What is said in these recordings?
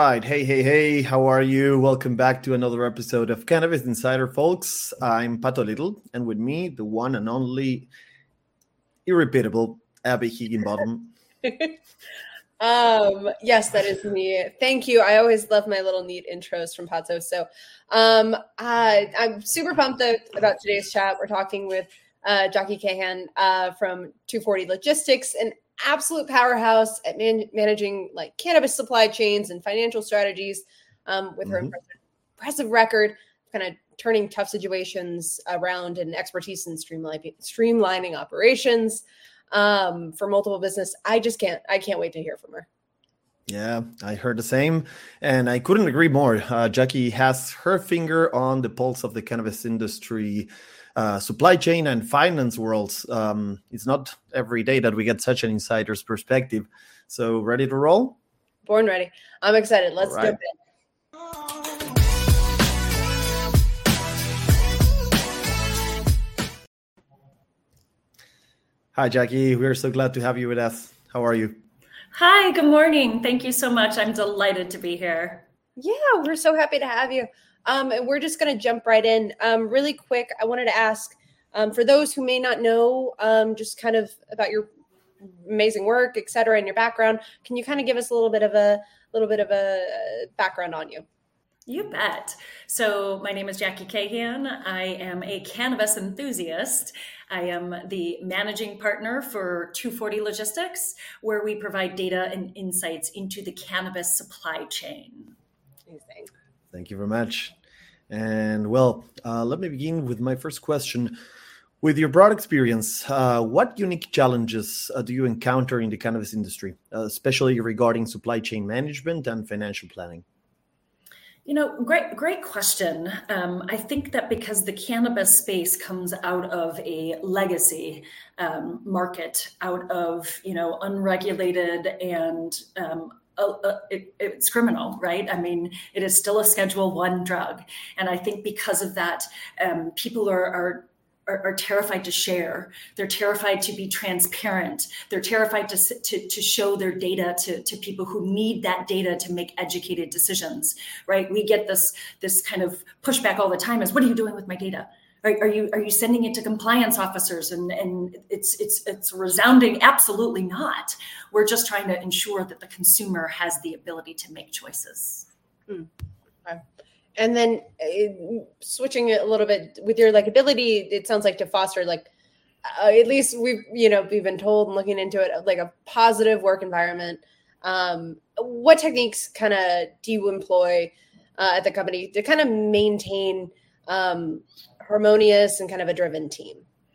right. Hey. How are you? Welcome back to another episode of Cannabis Insider, folks. I'm Pato Little, and with me, the one and only irrepeatable Abby Higginbottom. Yes, that is me. Thank you. I always love my little neat intros from Pato. So I'm super pumped about today's chat. We're talking with Jackie Cahan from 240 Logistics, an absolute powerhouse at managing like cannabis supply chains and financial strategies with her impressive record, kind of turning tough situations around and expertise in streamlining operations for multiple business. I can't wait to hear from her. Yeah, I heard the same, and I couldn't agree more. Jackie has her finger on the pulse of the cannabis industry, supply chain and finance worlds. It's not every day that we get such an insider's perspective. So ready to roll? Born ready. I'm excited. Let's jump in. Hi, Jackie. We're so glad to have you with us. How are you? Hi, good morning. Thank you so much. I'm delighted to be here. Yeah, we're so happy to have you. And we're just going to jump right in. Really quick, I wanted to ask, for those who may not know, just kind of about your amazing work, et cetera, and your background, can you kind of give us a little bit of a background on you? You bet. So my name is Jackie Cahan. I am a cannabis enthusiast. I am the managing partner for 240 Logistics, where we provide data and insights into the cannabis supply chain. Amazing. Thank you very much. And well, let me begin with my first question. With your broad experience, what unique challenges do you encounter in the cannabis industry, especially regarding supply chain management and financial planning? You know, great question. I think that because the cannabis space comes out of a legacy market, out of, unregulated and it's criminal, right? I mean, it is still a Schedule I drug. And I think because of that, people are terrified to share. They're terrified to be transparent. They're terrified to show their data to people who need that data to make educated decisions, right? We get this kind of pushback all the time is, what are you doing with my data? Are you sending it to compliance officers? And it's resounding, absolutely not. We're just trying to ensure that the consumer has the ability to make choices. Okay. And then switching it a little bit with your ability, it sounds like to foster at least we've been told and looking into it like a positive work environment. What techniques kind of do you employ at the company to kind of maintain harmonious and kind of a driven team?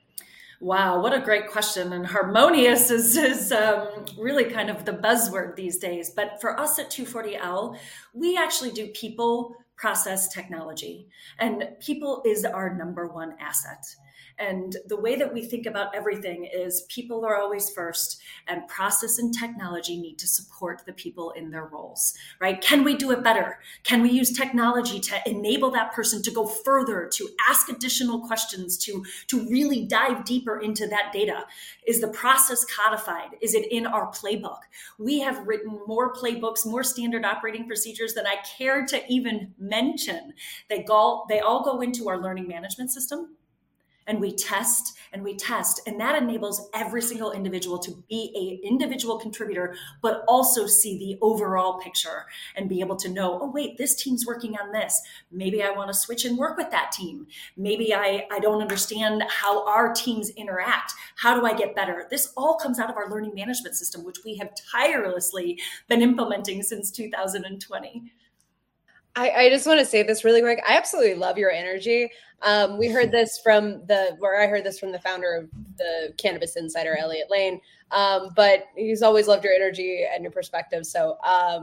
Wow, what a great question. And harmonious is really kind of the buzzword these days. But for us at 240L, we actually do people, process, technology. And people is our number one asset. And the way that we think about everything is people are always first, and process and technology need to support the people in their roles, right? Can we do it better? Can we use technology to enable that person to go further, to ask additional questions, to really dive deeper into that data? Is the process codified? Is it in our playbook? We have written more playbooks, more standard operating procedures than I care to even mention. They all go into our learning management system. And we test, and that enables every single individual to be an individual contributor, but also see the overall picture and be able to know, oh, wait, this team's working on this. Maybe I want to switch and work with that team. Maybe I don't understand how our teams interact. How do I get better? This all comes out of our learning management system, which we have tirelessly been implementing since 2020. I just want to say this really quick. I absolutely love your energy. We heard this I heard this from the founder of the Cannabis Insider, Elliot Lane. But he's always loved your energy and your perspective. So,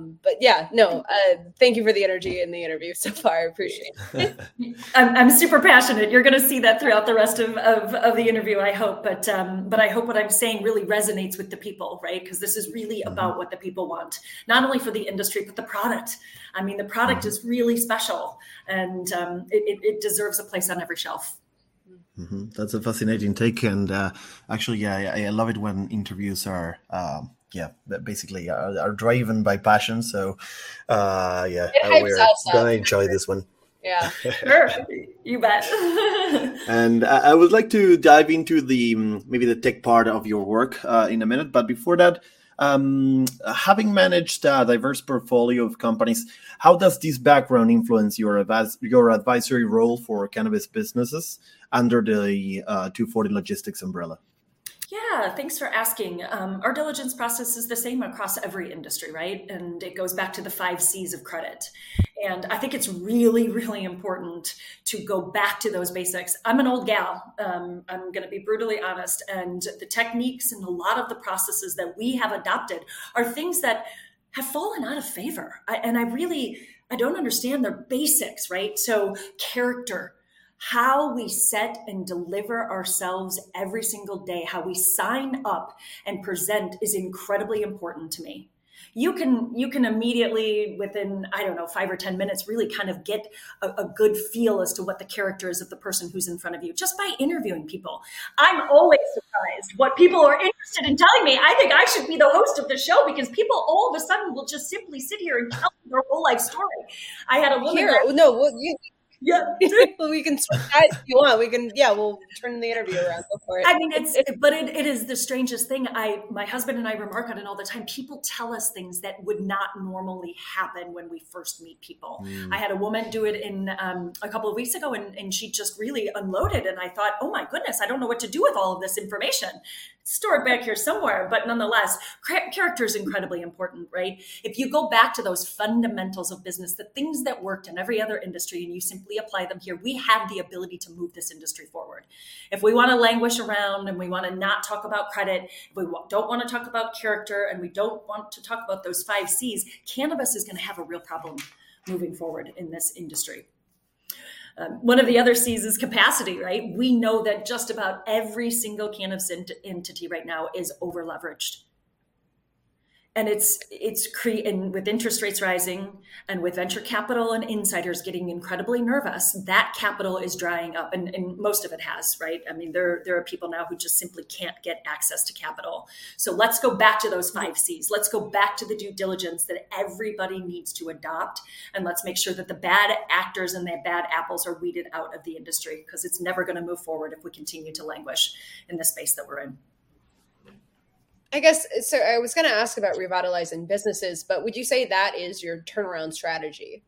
thank you for the energy in the interview so far. I appreciate it. I'm super passionate. You're going to see that throughout the rest of the interview, I hope. But I hope what I'm saying really resonates with the people, right? Because this is really about what the people want, not only for the industry, but the product. I mean, the product is really special, and it deserves a place on every shelf. That's a fascinating take, and actually, I love it when interviews are that basically are driven by passion. So It hypes we're us gonna up. enjoy this one. Yeah. Sure, you bet. And I would like to dive into maybe the tech part of your work in a minute. But before that, having managed a diverse portfolio of companies, how does this background influence your advisory role for cannabis businesses under the 240 Logistics umbrella? Yeah, thanks for asking. Our diligence process is the same across every industry, right? And it goes back to the 5 C's of credit. And I think it's really, really important to go back to those basics. I'm an old gal. I'm going to be brutally honest. And the techniques and a lot of the processes that we have adopted are things that have fallen out of favor. I don't understand their basics, right? So character, how we set and deliver ourselves every single day, how we sign up and present is incredibly important to me. You can immediately, within, 5 or 10 minutes, really kind of get a good feel as to what the character is of the person who's in front of you just by interviewing people. I'm always surprised what people are interested in telling me. I think I should be the host of the show because people all of a sudden will just simply sit here and tell me their whole life story. I had a woman. Yeah, well, we can switch that if you want. We can, we'll turn the interview around. Go for it. I mean, it is the strangest thing. My husband and I remark on it all the time. People tell us things that would not normally happen when we first meet people. I had a woman do it in a couple of weeks ago, and she just really unloaded. And I thought, oh my goodness, I don't know what to do with all of this information. Stored back here somewhere, but nonetheless, character is incredibly important, right? If you go back to those fundamentals of business, the things that worked in every other industry, and you simply apply them here, we have the ability to move this industry forward. If we want to languish around and we want to not talk about credit, if we don't want to talk about character, and we don't want to talk about those 5 C's, cannabis is going to have a real problem moving forward in this industry. One of the other C's is capacity, right? We know that just about every single cannabis entity right now is over leveraged. And and with interest rates rising and with venture capital and insiders getting incredibly nervous, that capital is drying up, and most of it has, right? I mean, there are people now who just simply can't get access to capital. So let's go back to those 5 C's. Let's go back to the due diligence that everybody needs to adopt, and let's make sure that the bad actors and the bad apples are weeded out of the industry, because it's never going to move forward if we continue to languish in the space that we're in. I guess, so I was going to ask about revitalizing businesses, but would you say that is your turnaround strategy?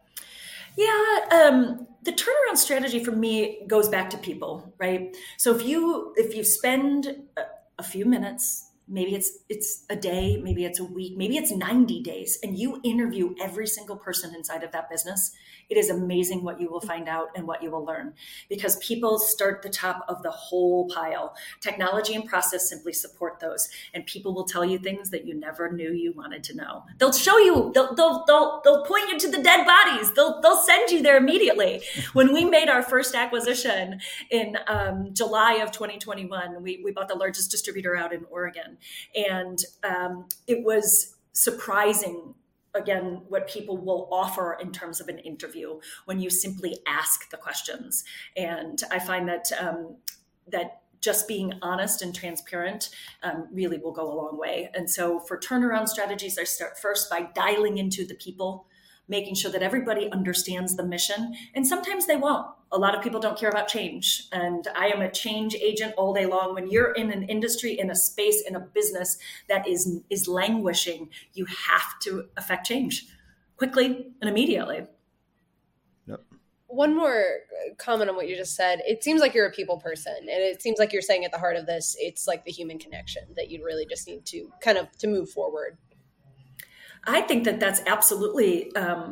Yeah, the turnaround strategy for me goes back to people, right? So if you spend a few minutes, maybe it's a day, maybe it's a week, maybe it's 90 days, and you interview every single person inside of that business, it is amazing what you will find out and what you will learn, because people start the top of the whole pile. Technology and process simply support those, and people will tell you things that you never knew you wanted to know. They'll show you, they'll point you to the dead bodies. They'll send you there immediately. When we made our first acquisition in July of 2021, we bought the largest distributor out in Oregon, and it was surprising, again, what people will offer in terms of an interview when you simply ask the questions. And I find that that just being honest and transparent really will go a long way. And so for turnaround strategies, I start first by dialing into the people, making sure that everybody understands the mission. And sometimes they won't. A lot of people don't care about change. And I am a change agent all day long. When you're in an industry, in a space, in a business that is languishing, you have to affect change quickly and immediately. Yep. One more comment on what you just said. It seems like you're a people person, and it seems like you're saying at the heart of this, it's like the human connection that you really just need to kind of to move forward. I think that that's absolutely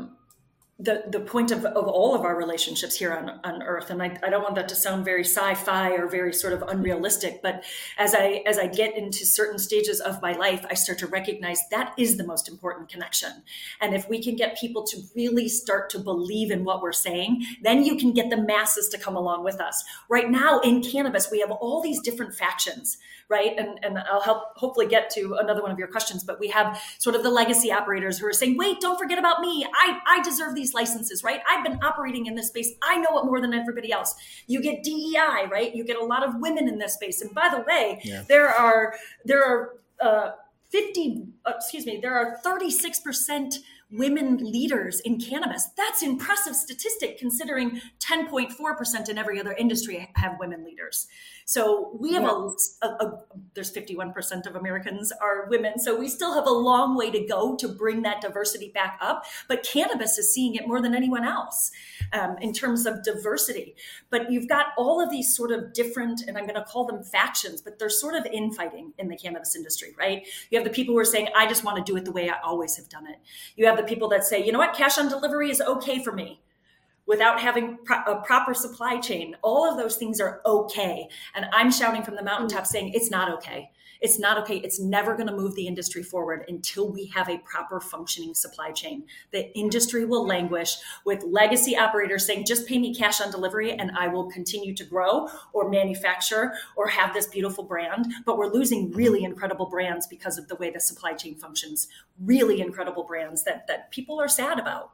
the point of all of our relationships here on Earth. And I don't want that to sound very sci-fi or very sort of unrealistic, but as I get into certain stages of my life, I start to recognize that is the most important connection. And if we can get people to really start to believe in what we're saying, then you can get the masses to come along with us. Right now in cannabis, we have all these different factions, right? And I'll hopefully get to another one of your questions, but we have sort of the legacy operators who are saying, wait, don't forget about me. I deserve these licenses, right? I've been operating in this space. I know it more than everybody else. You get DEI, right? You get a lot of women in this space. And by the way, there are there are 36% women leaders in cannabis. That's an impressive statistic considering 10.4% in every other industry have women leaders. So we have there's 51% of Americans are women. So we still have a long way to go to bring that diversity back up. But cannabis is seeing it more than anyone else in terms of diversity. But you've got all of these sort of different, and I'm going to call them factions, but they're sort of infighting in the cannabis industry, right? You have the people who are saying, I just want to do it the way I always have done it. You have the people that say, you know what, cash on delivery is okay for me, without having a proper supply chain. All of those things are okay. And I'm shouting from the mountaintop saying, it's not okay. It's not okay. It's never going to move the industry forward until we have a proper functioning supply chain. The industry will languish with legacy operators saying, just pay me cash on delivery and I will continue to grow or manufacture or have this beautiful brand. But we're losing really incredible brands because of the way the supply chain functions. Really incredible brands that people are sad about.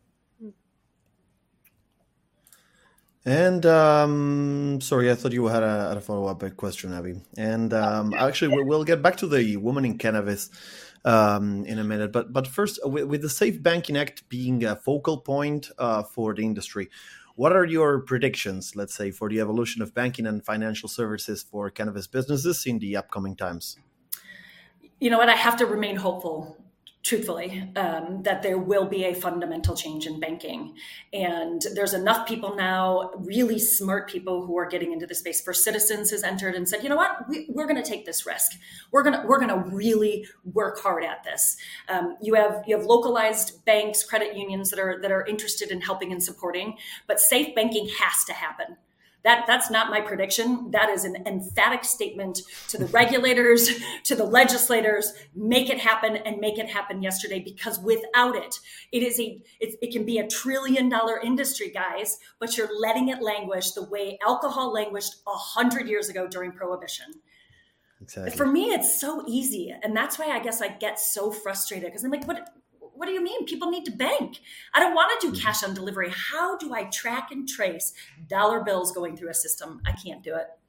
And sorry, I thought you had a follow-up question, Abby. And actually, we'll get back to the women in cannabis in a minute. But first, with the Safe Banking Act being a focal point for the industry, what are your predictions, let's say, for the evolution of banking and financial services for cannabis businesses in the upcoming times? You know what? I have to remain hopeful, truthfully, that there will be a fundamental change in banking. And there's enough people now, really smart people who are getting into the space. First Citizens has entered and said, you know what, we're going to take this risk. We're going to really work hard at this. You have localized banks, credit unions that are interested in helping and supporting, but safe banking has to happen. That's not my prediction. That is an emphatic statement to the regulators, to the legislators. Make it happen and make it happen yesterday, because without it, it can be $1 trillion industry, guys, but you're letting it languish the way alcohol languished 100 years ago during Prohibition. Exactly. For me, it's so easy. And that's why I guess I get so frustrated, because I'm like, what do you mean? People need to bank. I don't want to do cash on delivery. How do I track and trace dollar bills going through a system? I can't do it.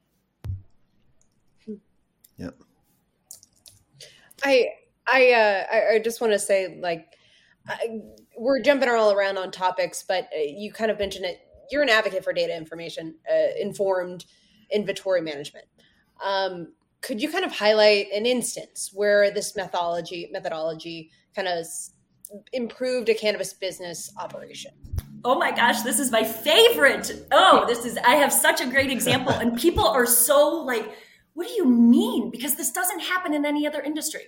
Yep. I just want to say, we're jumping all around on topics, but you kind of mentioned it. You're an advocate for data information, informed inventory management. Could you kind of highlight an instance where this methodology kind of improved a cannabis business operation? Oh my gosh, this is my favorite. I have such a great example. And people are so like, what do you mean? Because this doesn't happen in any other industry.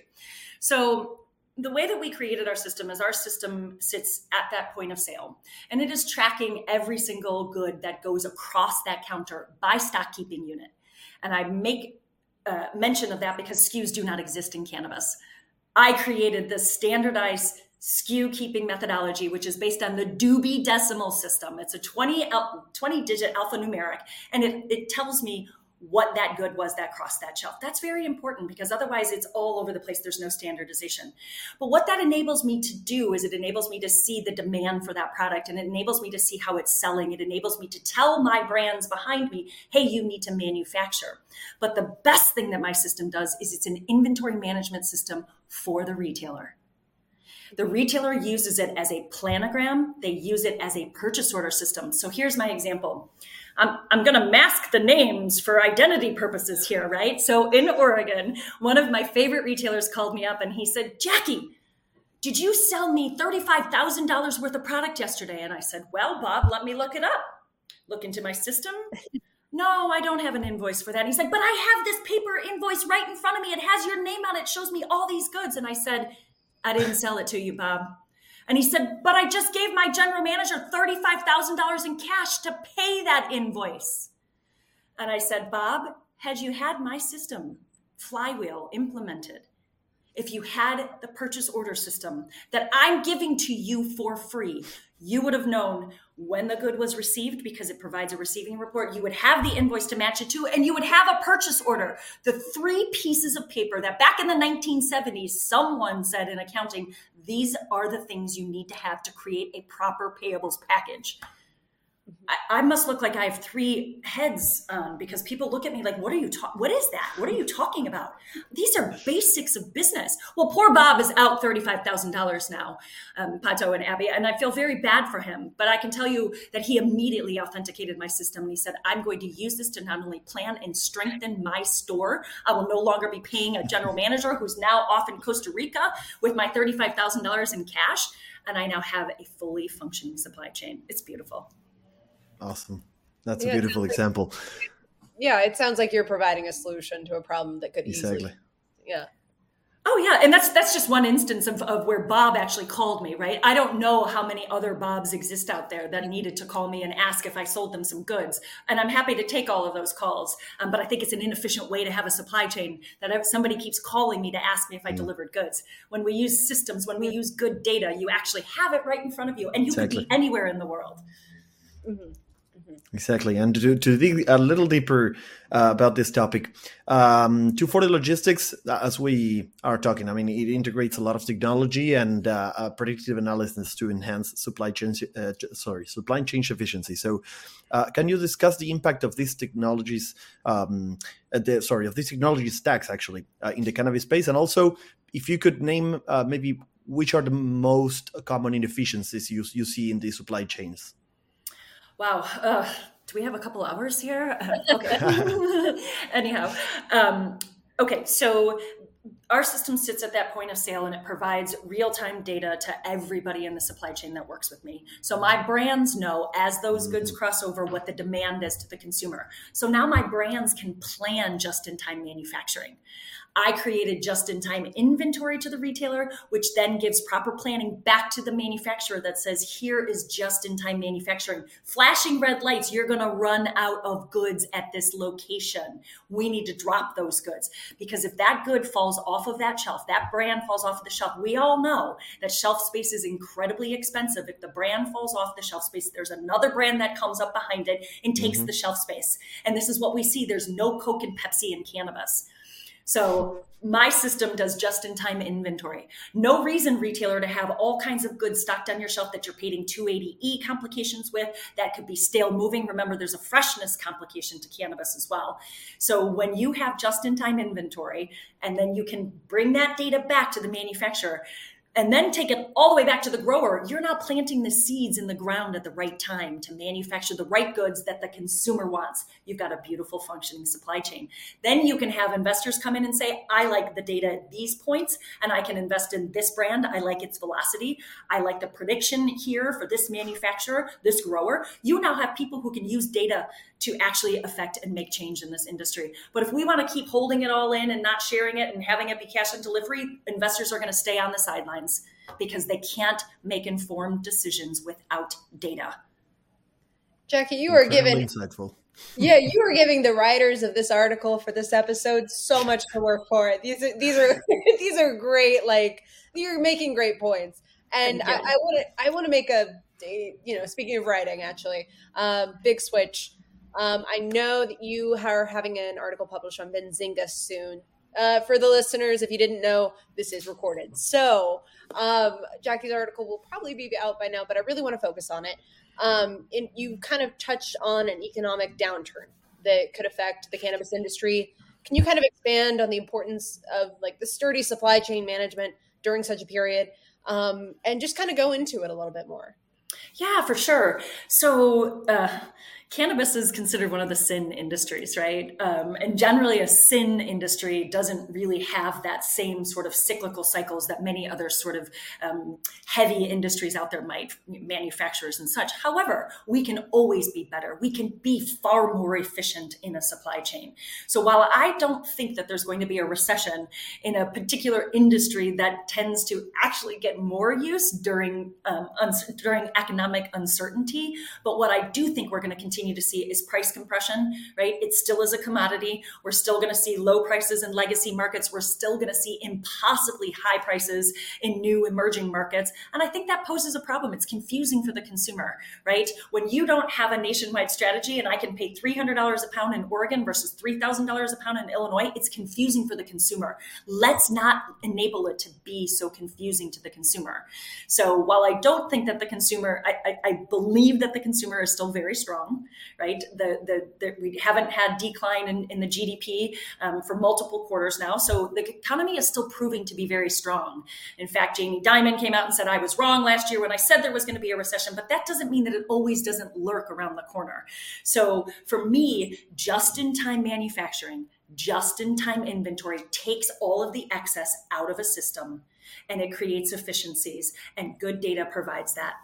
So the way that we created our system is our system sits at that point of sale, and it is tracking every single good that goes across that counter by stock keeping unit. And I make mention of that because SKUs do not exist in cannabis. I created this standardized SKU keeping methodology, which is based on the Dewey Decimal System. It's a 20-digit alphanumeric, and it tells me what that good was that crossed that shelf. That's very important, because otherwise it's all over the place. There's no standardization. But what that enables me to do is it enables me to see the demand for that product, and it enables me to see how it's selling. It enables me to tell my brands behind me, hey, you need to manufacture. But the best thing that my system does is it's an inventory management system for the retailer. The retailer uses it as a planogram. They use it as a purchase order system. So here's my example. I'm going to mask the names for identity purposes here, right? So in Oregon, one of my favorite retailers called me up and he said, Jackie, did you sell me $35,000 worth of product yesterday? And I said, well, Bob, let me look it up. Look into my system. No, I don't have an invoice for that. And he's like, but I have this paper invoice right in front of me. It has your name on it. It shows me all these goods. And I said, I didn't sell it to you, Bob. And he said, but I just gave my general manager $35,000 in cash to pay that invoice. And I said, Bob, had you had my system, Flywheel, implemented, if you had the purchase order system that I'm giving to you for free, you would have known when the good was received, because it provides a receiving report. You would have the invoice to match it to, and you would have a purchase order. The 3 pieces of paper that back in the 1970s, someone said in accounting, these are the things you need to have to create a proper payables package. I must look like I have three heads because people look at me like, what is that? What are you talking about? These are basics of business. Well, poor Bob is out $35,000 now, Pato and Abby, and I feel very bad for him. But I can tell you that he immediately authenticated my system. And he said, I'm going to use this to not only plan and strengthen my store. I will no longer be paying a general manager who's now off in Costa Rica with my $35,000 in cash. And I now have a fully functioning supply chain. It's beautiful. Awesome. That's a beautiful example. Yeah, it sounds like you're providing a solution to a problem that could easily. Yeah. Oh, yeah. And that's just one instance of where Bob actually called me, right? I don't know how many other Bobs exist out there that needed to call me and ask if I sold them some goods. And I'm happy to take all of those calls. But I think it's an inefficient way to have a supply chain that if somebody keeps calling me to ask me if I delivered goods. When we use systems, when we use good data, you actually have it right in front of you and you could be anywhere in the world. Mm-hmm. Exactly. And to dig a little deeper about this topic, 240 Logistics, as we are talking, I mean, it integrates a lot of technology and predictive analysis to enhance supply chain efficiency. So can you discuss the impact of these technologies, of these technology stacks actually in the cannabis space? And also, if you could name maybe which are the most common inefficiencies you see in the supply chains? Wow. Do we have a couple hours here? Okay. Anyhow. Okay. So our system sits at that point of sale and it provides real-time data to everybody in the supply chain that works with me. So my brands know as those goods cross over what the demand is to the consumer. So now my brands can plan just-in-time manufacturing. I created just-in-time inventory to the retailer, which then gives proper planning back to the manufacturer that says, here is just-in-time manufacturing. Flashing red lights, you're going to run out of goods at this location. We need to drop those goods because if that good falls off of that shelf, that brand falls off of the shelf, we all know that shelf space is incredibly expensive. If the brand falls off the shelf space, there's another brand that comes up behind it and takes the shelf space. And this is what we see. There's no Coke and Pepsi in cannabis. So my system does just-in-time inventory. No reason, retailer, to have all kinds of goods stocked on your shelf that you're paying 280E complications with. That could be stale moving. Remember, there's a freshness complication to cannabis as well. So when you have just-in-time inventory, and then you can bring that data back to the manufacturer, and then take it all the way back to the grower, you're now planting the seeds in the ground at the right time to manufacture the right goods that the consumer wants. You've got a beautiful functioning supply chain. Then you can have investors come in and say, I like the data at these points, and I can invest in this brand. I like its velocity. I like the prediction here for this manufacturer, this grower. You now have people who can use data to actually affect and make change in this industry. But if we want to keep holding it all in and not sharing it and having it be cash on delivery, investors are going to stay on the sidelines because they can't make informed decisions without data. Jackie, you are giving insightful. Yeah, you are giving the writers of this article for this episode so much to work for. These are great. Like, you're making great points. And I want to make speaking of writing, actually, big switch. I know that you are having an article published on Benzinga soon. For the listeners, if you didn't know, this is recorded. So Jackie's article will probably be out by now, but I really want to focus on it. You kind of touched on an economic downturn that could affect the cannabis industry. Can you kind of expand on the importance of like the sturdy supply chain management during such a period, and just kind of go into it a little bit more? Yeah, for sure. So cannabis is considered one of the sin industries, right? And generally a sin industry doesn't really have that same sort of cyclical cycles that many other sort of heavy industries out there might, manufacturers and such. However, we can always be better. We can be far more efficient in a supply chain. So while I don't think that there's going to be a recession in a particular industry that tends to actually get more use during economic uncertainty, but what I do think we're going to continue continue to see is price compression, right? It still is a commodity. We're still going to see low prices in legacy markets. We're still going to see impossibly high prices in new emerging markets. And I think that poses a problem. It's confusing for the consumer, right? When you don't have a nationwide strategy and I can pay $300 a pound in Oregon versus $3,000 a pound in Illinois, it's confusing for the consumer. Let's not enable it to be so confusing to the consumer. So while I don't think that the consumer, I believe that the consumer is still very strong, right? We haven't had decline in the GDP for multiple quarters now. So the economy is still proving to be very strong. In fact, Jamie Dimon came out and said, I was wrong last year when I said there was going to be a recession, but that doesn't mean that it always doesn't lurk around the corner. So for me, just-in-time manufacturing, just-in-time inventory takes all of the excess out of a system and it creates efficiencies, and good data provides that.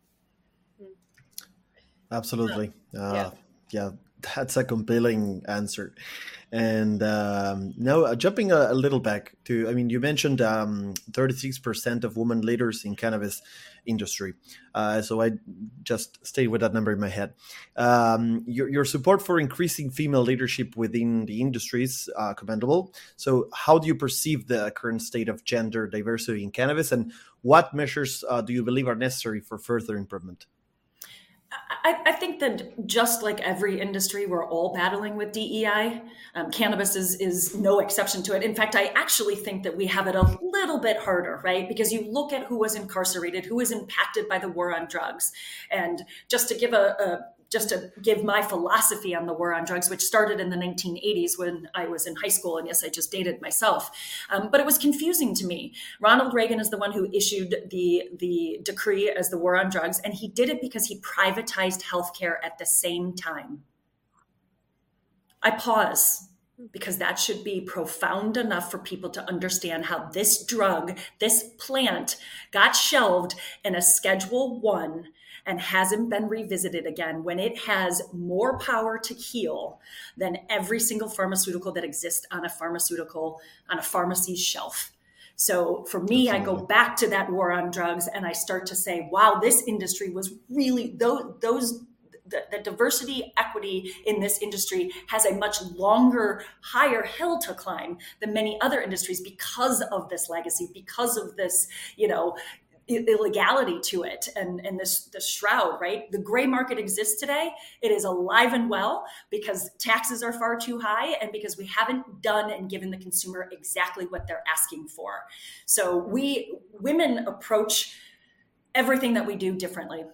Absolutely. Yeah, that's a compelling answer. And now jumping a little back to, I mean, you mentioned 36% of women leaders in cannabis industry. So I just stayed with that number in my head. Your support for increasing female leadership within the industry is commendable. So how do you perceive the current state of gender diversity in cannabis, and what measures do you believe are necessary for further improvement? I think that just like every industry, we're all battling with DEI. Cannabis is no exception to it. In fact, I actually think that we have it a little bit harder, right? Because you look at who was incarcerated, who was impacted by the war on drugs. And just to give my philosophy on the war on drugs, which started in the 1980s when I was in high school. And yes, I just dated myself. But it was confusing to me. Ronald Reagan is the one who issued the decree as the war on drugs. And he did it because he privatized healthcare at the same time. I pause because that should be profound enough for people to understand how this drug, this plant got shelved in a Schedule 1 and hasn't been revisited again when it has more power to heal than every single pharmaceutical that exists on a pharmacy's shelf. So for me, I go back to that war on drugs and I start to say, wow, this industry was really the diversity, equity in this industry has a much longer, higher hill to climb than many other industries because of this legacy, because of this, illegality to it and this shroud, right? The gray market exists today. It is alive and well because taxes are far too high and because we haven't done and given the consumer exactly what they're asking for. So women approach everything that we do differently.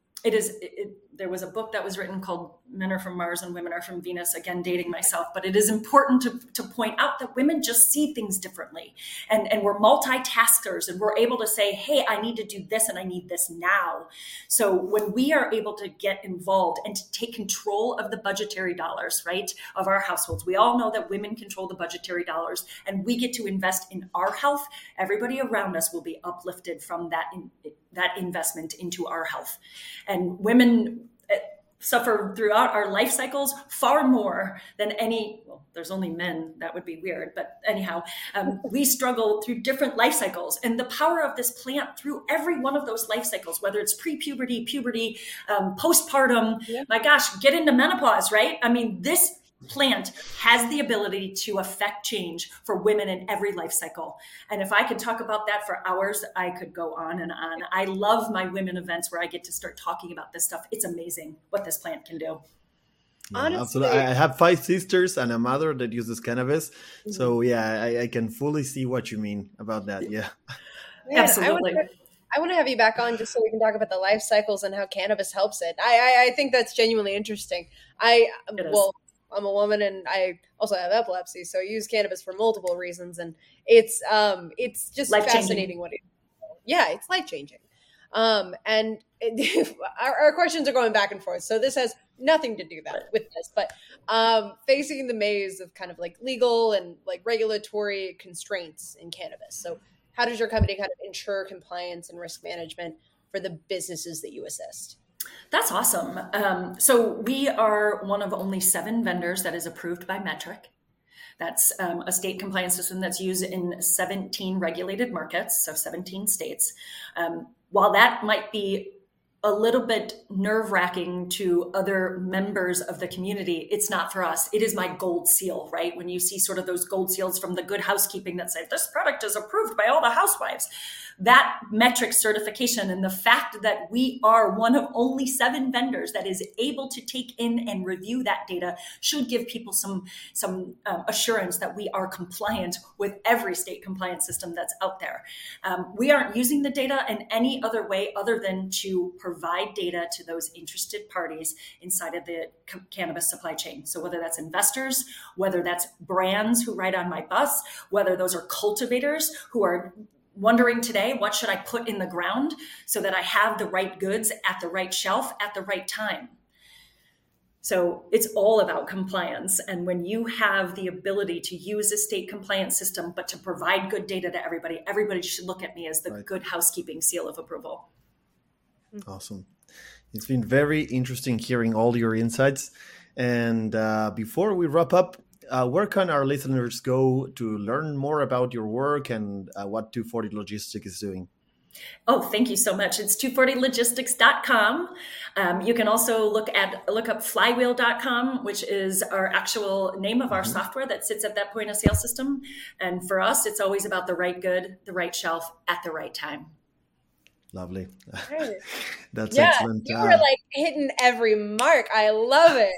There was a book that was written called Men Are From Mars and Women Are From Venus, again, dating myself, but it is important to point out that women just see things differently. And we're multitaskers and we're able to say, hey, I need to do this and I need this now. So when we are able to get involved and to take control of the budgetary dollars, right, of our households, we all know that women control the budgetary dollars and we get to invest in our health. Everybody around us will be uplifted from that investment into our health. And women suffer throughout our life cycles far more than there's only men, that would be weird, but anyhow, we struggle through different life cycles, and the power of this plant through every one of those life cycles, whether it's pre-puberty, puberty, postpartum, my gosh, get into menopause, right? I mean, this plant has the ability to affect change for women in every life cycle. And if I could talk about that for hours, I could go on and on. I love my women events where I get to start talking about this stuff. It's amazing what this plant can do. Honestly, absolutely. I have 5 sisters and a mother that uses cannabis. Mm-hmm. So yeah, I can fully see what you mean about that. Yeah, absolutely. I want to have you back on just so we can talk about the life cycles and how cannabis helps it. I think that's genuinely interesting. I'm a woman and I also have epilepsy, so I use cannabis for multiple reasons, and it's just fascinating what it. Yeah, it's life changing, and our questions are going back and forth. So this has nothing to do with this, but facing the maze of kind of like legal and like regulatory constraints in cannabis. So how does your company kind of ensure compliance and risk management for the businesses that you assist? That's awesome. So we are one of only 7 vendors that is approved by Metrc. That's a state compliance system that's used in 17 regulated markets, so 17 states. While that might be a little bit nerve-wracking to other members of the community. It's not for us. It is my gold seal, right? When you see sort of those gold seals from the Good Housekeeping that say, this product is approved by all the housewives. That metric certification and the fact that we are one of only 7 vendors that is able to take in and review that data should give people some assurance that we are compliant with every state compliance system that's out there. We aren't using the data in any other way other than to provide data to those interested parties inside of the cannabis supply chain. So whether that's investors, whether that's brands who ride on my bus, whether those are cultivators who are wondering today, what should I put in the ground so that I have the right goods at the right shelf at the right time? So it's all about compliance. And when you have the ability to use a state compliance system, but to provide good data to everybody should look at me as the Good Housekeeping seal of approval. Awesome. It's been very interesting hearing all your insights. And before we wrap up, where can our listeners go to learn more about your work and what 240 Logistics is doing? Oh, thank you so much. It's 240logistics.com. You can also look up flywheel.com, which is our actual name of our software that sits at that point of sale system. And for us, it's always about the right good, the right shelf at the right time. Lovely. Right. That's excellent. You were like hitting every mark. I love it.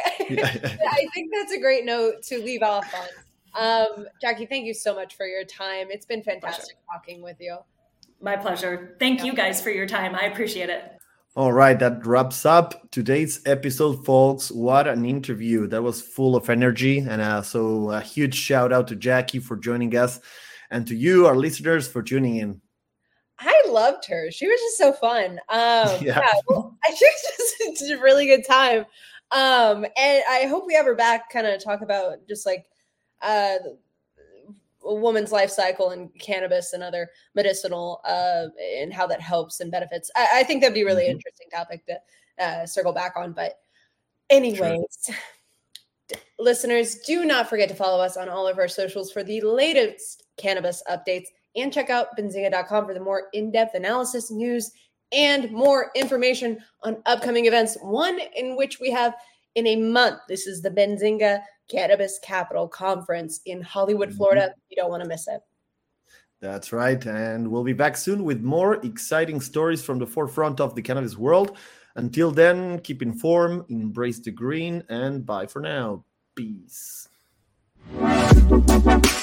I think that's a great note to leave off on. Jackie, thank you so much for your time. It's been fantastic talking with you. My pleasure. Thank you guys for your time. I appreciate it. All right, that wraps up today's episode, folks. What an interview. That was full of energy. And so a huge shout out to Jackie for joining us and to you, our listeners, for tuning in. I loved her. She was just so fun. Well, I think it's a really good time. And I hope we have her back, kind of talk about just like a woman's life cycle and cannabis and other medicinal and how that helps and benefits. I think that'd be a really interesting topic to circle back on. But anyways, listeners, do not forget to follow us on all of our socials for the latest cannabis updates. And check out benzinga.com for the more in-depth analysis, news, and more information on upcoming events. One in which we have in a month. This is the Benzinga Cannabis Capital Conference in Hollywood, Florida. You don't want to miss it. That's right. And we'll be back soon with more exciting stories from the forefront of the cannabis world. Until then, keep informed, embrace the green, and bye for now. Peace.